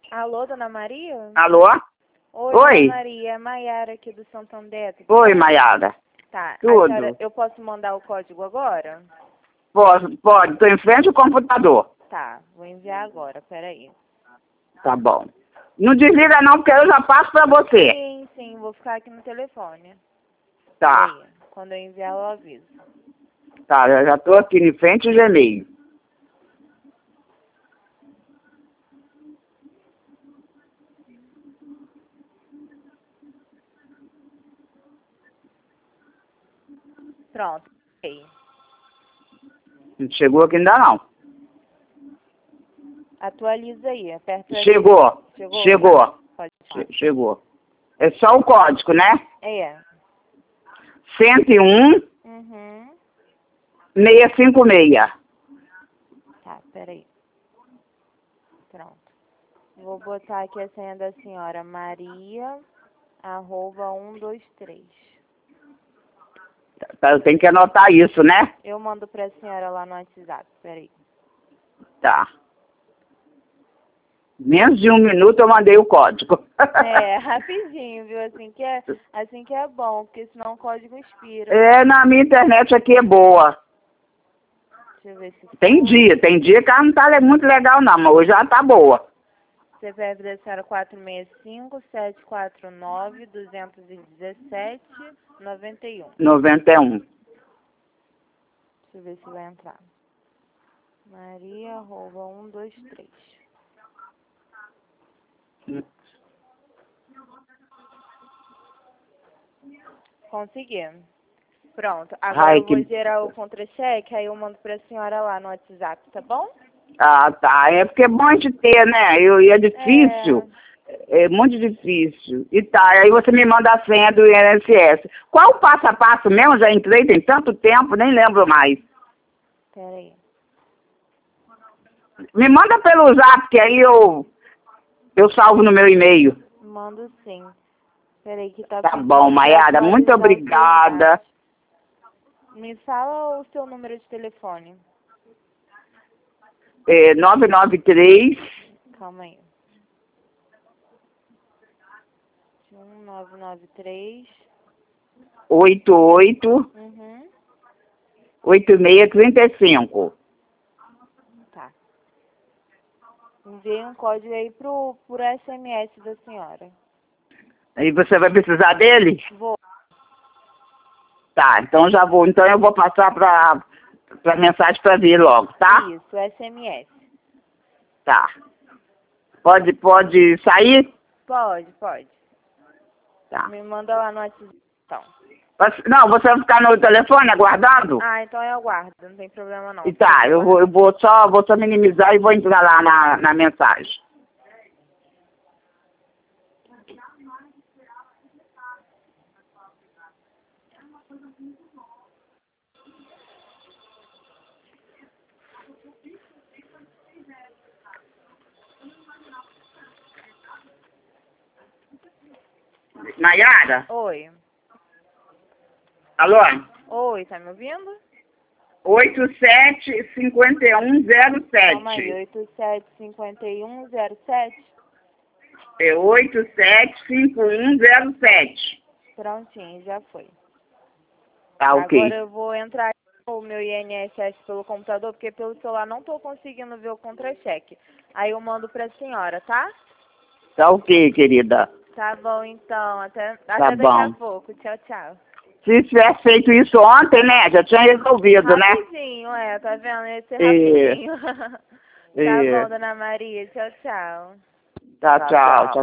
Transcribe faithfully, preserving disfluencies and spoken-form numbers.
Alô, dona Maria? Alô? Oi, Oi. dona Maria, é Maiara aqui do Santander. tudo Oi, bem? Maiara. Tá, a Tudo. senhora, eu posso mandar o código agora? Posso, pode. Estou em frente ao computador. Tá, vou enviar agora, peraí. Tá bom. Não desliga não, porque eu já passo pra você. Sim, sim, vou ficar aqui no telefone. Tá. Peraí, quando eu enviar eu aviso. Tá, eu já estou aqui em frente ao Gmail. Pronto, ok. Não chegou aqui ainda não. Atualiza aí, aperta o Chegou. Chegou? Chegou. Tá, pode falar. Che- Chegou. É só o código, né? É. cento e um, Uhum. seiscentos e cinquenta e seis. Tá, peraí. Pronto. Vou botar aqui a senha da senhora Maria, arroba um, dois, três. Tá, eu tenho que anotar isso, né? Eu mando pra senhora lá no WhatsApp, peraí. Tá. Menos de um minuto eu mandei o código. É, rapidinho, viu? Assim que é, assim que é bom, porque senão o código expira. É, na minha internet aqui é boa. Deixa eu ver se Tem foi. dia, tem dia que ela não tá le- muito legal não, mas hoje ela tá boa. C P F da senhora quatro seis cinco, sete quatro nove, dois um sete, nove um. noventa e um. Deixa eu ver se vai entrar. Maria, arroba um, dois, três. Consegui. Pronto. Agora Ai, eu vou que... gerar o contra-cheque, aí eu mando pra senhora lá no WhatsApp, tá bom? Ah, tá. É porque é bom de ter, né? Eu, e é difícil. É. É muito difícil. E tá, aí você me manda a senha do I N S S. Qual o passo a passo mesmo? Já entrei tem tanto tempo, nem lembro mais. Peraí. Me manda pelo zap, que aí eu, eu salvo no meu e-mail. Mando sim. Peraí que tá Tá pedindo bom, pra Maiara, muito atualizar os seus obrigada. dados. Me fala o seu número de telefone. É, nove nove três, Calma aí. um nove nove três. oito oito, Uhum. oito seis três cinco. Tá. Enviei um código aí pro, por S M S da senhora. Aí você vai precisar dele? Vou. Tá, então já vou. Então eu vou passar pra, pra mensagem pra vir logo, tá? Isso, S M S. Tá. Pode, pode sair? Pode, pode. Tá. Me manda lá no WhatsApp, então. Mas- Não, você vai ficar no telefone aguardando? Ah, então eu aguardo, não tem problema não. E tá, eu vou, eu vou só, vou só minimizar e vou entrar lá na, na mensagem. Nayara? Oi. Alô? Oi, tá me ouvindo? oito sete cinco um zero Calma aí, sete. oito sete cinco um zero sete. É oito sete cinco um zero sete. Prontinho, já foi. Tá, ok. Agora eu vou entrar no meu I N S S pelo computador, porque pelo celular não tô conseguindo ver o contra-cheque. Aí eu mando pra senhora, tá? Tá ok, querida. Tá bom, então. Até, Tá até daqui bom. a pouco. Tchau, tchau. Se tivesse feito isso ontem, né? Já tinha resolvido, né? Rapidinho, é, tá vendo? Esse é E, rapidinho. Tá e, bom, dona Maria. Tchau, tchau. tá, tchau, tchau.